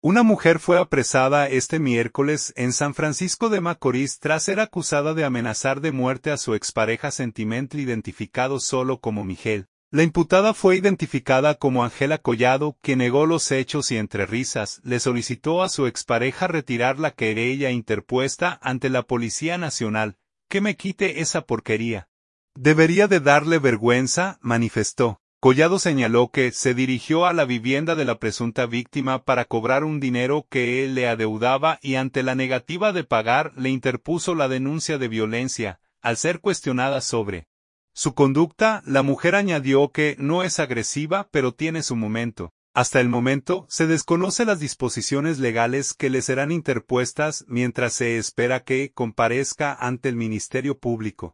Una mujer fue apresada este miércoles en San Francisco de Macorís tras ser acusada de amenazar de muerte a su expareja sentimental identificado solo como Miguel. La imputada fue identificada como Ángela Collado, quien negó los hechos y entre risas le solicitó a su expareja retirar la querella interpuesta ante la Policía Nacional. «Que me quite esa porquería. Debería de darle vergüenza», manifestó. Collado señaló que se dirigió a la vivienda de la presunta víctima para cobrar un dinero que él le adeudaba y ante la negativa de pagar le interpuso la denuncia de violencia. Al ser cuestionada sobre su conducta, la mujer añadió que no es agresiva pero tiene su momento. Hasta el momento, se desconoce las disposiciones legales que le serán interpuestas mientras se espera que comparezca ante el Ministerio Público.